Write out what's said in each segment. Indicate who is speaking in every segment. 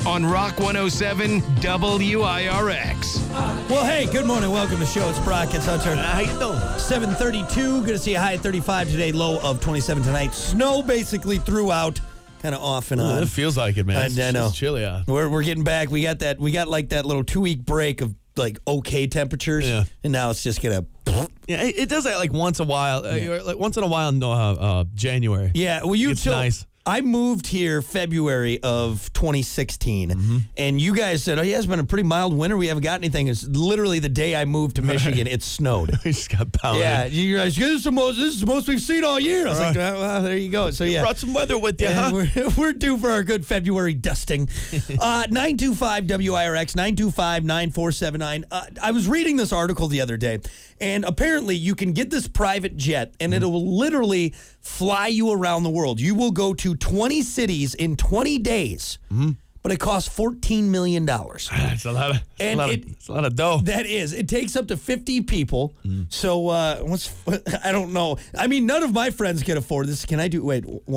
Speaker 1: on Rock 107 WIRX.
Speaker 2: Well, hey, good morning. Welcome to the show. It's Brock. It's Hunter.
Speaker 3: How you doing?
Speaker 2: 7:32. Going to see a high at 35 today, low of 27 tonight. Snow basically throughout, kind of off and on.
Speaker 3: It feels like it, man.
Speaker 2: I know.
Speaker 3: It's chilly out.
Speaker 2: We're getting back. We got like that little 2-week break of like okay temperatures,
Speaker 3: Yeah.
Speaker 2: and now it's just gonna.
Speaker 3: Yeah, it does that like once a while. Like once in a while in January.
Speaker 2: Yeah, well,
Speaker 3: It's nice.
Speaker 2: I moved here February of 2016, and you guys said, "Oh, yeah, it's been a pretty mild winter. We haven't got anything." It's literally the day I moved to Michigan. It snowed.
Speaker 3: We just got pounded.
Speaker 2: Yeah, you guys, this is the most we've seen all year. I was like, well, there you go. So, yeah.
Speaker 3: Brought some weather with you,
Speaker 2: Yeah,
Speaker 3: huh?
Speaker 2: we're due for our good February dusting. 925 WIRX, 925-9479. I was reading this article the other day, and apparently you can get this private jet, and it will literally fly you around the world. You will go to 20 cities in 20 days, but it costs $14 million.
Speaker 3: It's a lot of dough.
Speaker 2: That is. It takes up to 50 people. So, I don't know. I mean, none of my friends can afford this. Can I do,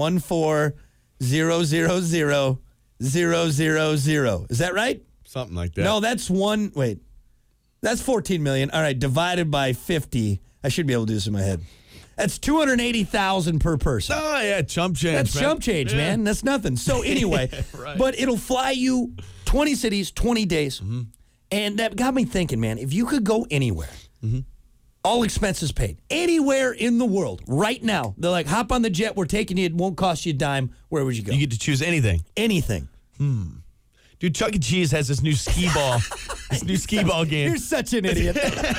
Speaker 2: 1400000. Is that right?
Speaker 3: Something like that.
Speaker 2: No, that's that's 14 million. All right, divided by 50. I should be able to do this in my head. That's $280,000 per person.
Speaker 3: Oh, yeah, chump change,
Speaker 2: That's
Speaker 3: man.
Speaker 2: chump change, man. That's nothing. So anyway,
Speaker 3: Right.
Speaker 2: But it'll fly you 20 cities, 20 days. And that got me thinking, man, if you could go anywhere, all expenses paid, anywhere in the world right now, they're like, hop on the jet, we're taking you, it won't cost you a dime, where would you go?
Speaker 3: You get to choose anything.
Speaker 2: Anything.
Speaker 3: Dude, Chuck E. Cheese has this new skee ball. Game.
Speaker 2: You're such an idiot.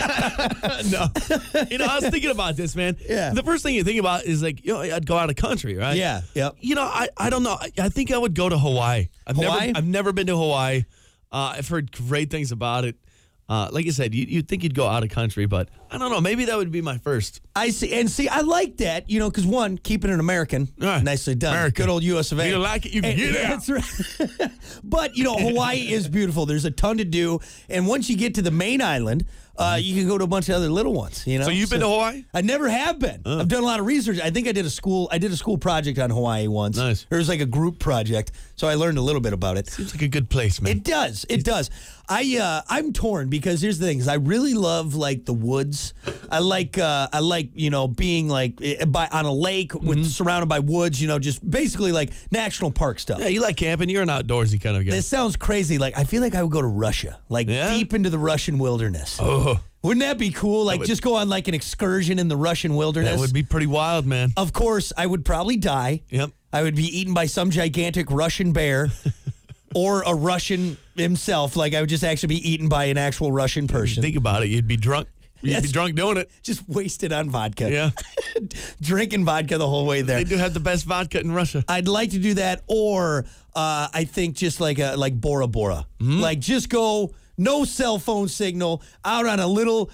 Speaker 3: No. I was thinking about this, man.
Speaker 2: Yeah.
Speaker 3: The first thing you think about is like, I'd go out of country, right?
Speaker 2: Yeah. Yep.
Speaker 3: I don't know. I think I would go to Hawaii. I've never been to Hawaii. I've heard great things about it. Like I said, you'd think you'd go out of country, but I don't know. Maybe that would be my first.
Speaker 2: I see. And see, I like that, because one, keeping it American.
Speaker 3: Right.
Speaker 2: Nicely done.
Speaker 3: American.
Speaker 2: Good old US of A.
Speaker 3: You like it, you can get it out.
Speaker 2: That's right. But, Hawaii is beautiful. There's a ton to do. And once you get to the main island, you can go to a bunch of other little ones,
Speaker 3: So you've been to Hawaii?
Speaker 2: I never have been. I've done a lot of research. I think I did a school project on Hawaii once.
Speaker 3: Nice.
Speaker 2: It was like a group project, so I learned a little bit about it.
Speaker 3: Seems like a good place, man.
Speaker 2: It does. It does. I'm torn because here's the thing: is I really love like the woods. I like being like on a lake with surrounded by woods. Just basically like national park stuff.
Speaker 3: Yeah, you like camping. You're an outdoorsy kind of guy.
Speaker 2: This sounds crazy. Like I feel like I would go to Russia, deep into the Russian wilderness.
Speaker 3: Oh,
Speaker 2: Wouldn't that be cool? Like just go on like an excursion in the Russian wilderness.
Speaker 3: that would be pretty wild, man.
Speaker 2: Of course, I would probably die.
Speaker 3: Yep.
Speaker 2: I would be eaten by some gigantic Russian bear. Or a Russian himself, like I would just actually be eaten by an actual Russian person.
Speaker 3: Think about it. You'd be drunk. You'd be drunk doing it.
Speaker 2: Just wasted on vodka.
Speaker 3: Yeah.
Speaker 2: Drinking vodka the whole way there.
Speaker 3: They do have the best vodka in Russia.
Speaker 2: I'd like to do that, or I think just like Bora Bora. Like just go, no cell phone signal, out on a little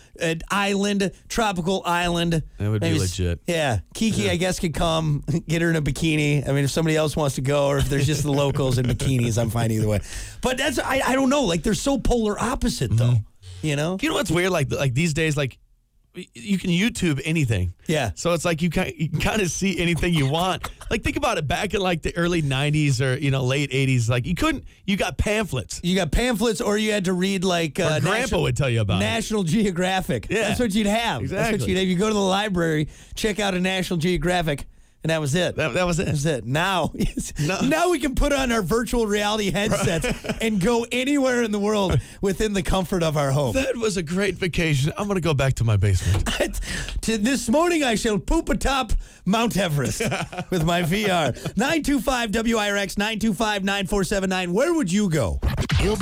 Speaker 2: tropical island.
Speaker 3: That would be legit.
Speaker 2: Yeah. Kiki, I guess, could come, get her in a bikini. I mean, if somebody else wants to go, or if there's just the locals in bikinis, I'm fine either way. But I don't know. Like, they're so polar opposite, though. You know
Speaker 3: what's weird? Like these days, like you can YouTube anything.
Speaker 2: Yeah.
Speaker 3: So it's like you can kind of see anything you want. Like think about it. Back in like the early '90s or late '80s, like you couldn't. You got pamphlets.
Speaker 2: You got pamphlets, or you had to read like
Speaker 3: Or Grandpa would tell you about
Speaker 2: National Geographic.
Speaker 3: Yeah.
Speaker 2: That's what you'd have.
Speaker 3: Exactly.
Speaker 2: That's what you'd have. You go to the library, check out a National Geographic. And that was it.
Speaker 3: That was it.
Speaker 2: That's it. Now we can put on our virtual reality headsets and go anywhere in the world within the comfort of our home.
Speaker 3: That was a great vacation. I'm going to go back to my basement.
Speaker 2: This morning I shall poop atop Mount Everest with my VR. 925 WIRX, 925-9479. Where would you go?